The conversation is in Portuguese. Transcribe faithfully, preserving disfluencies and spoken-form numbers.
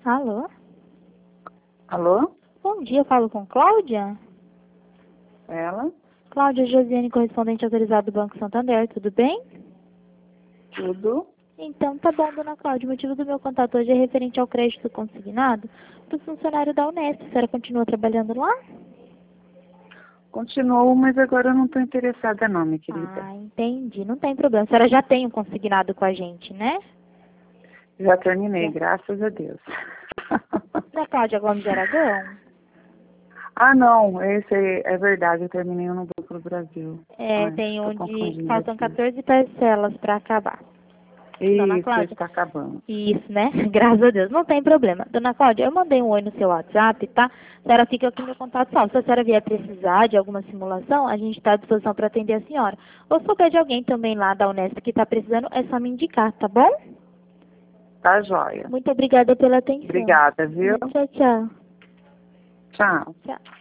Alô? Alô? Bom dia, eu falo com Cláudia? Ela? Cláudia Josiane, correspondente autorizado do Banco Santander, tudo bem? Tudo? Então, tá bom, dona Cláudia. O motivo do meu contato hoje é referente ao crédito consignado do funcionário da Unesp. A senhora continua trabalhando lá? Continuou, mas agora eu não estou interessada não, minha querida. Ah, entendi. Não tem problema. A senhora já tem um consignado com a gente, né? Já terminei, Já. graças a Deus. Da Cláudia Gomes de Aragão? Ah, não, esse é, é verdade, eu terminei no Banco do Brasil. É, Ai, tem tô onde confundindo faltam aqui. quatorze parcelas para acabar. Dona Isso, Cláudia? está acabando. Isso, né? Graças a Deus. Não tem problema. Dona Cláudia, eu mandei um oi no seu WhatsApp, tá? A senhora fica aqui no meu contato salvo. Se a senhora vier precisar de alguma simulação, a gente está à disposição para atender a senhora. Ou se souber de alguém também lá da Unesp que está precisando, é só me indicar, tá bom? Tá joia. Muito obrigada pela atenção. Obrigada, viu? Tchau, tchau. Tchau. Tchau.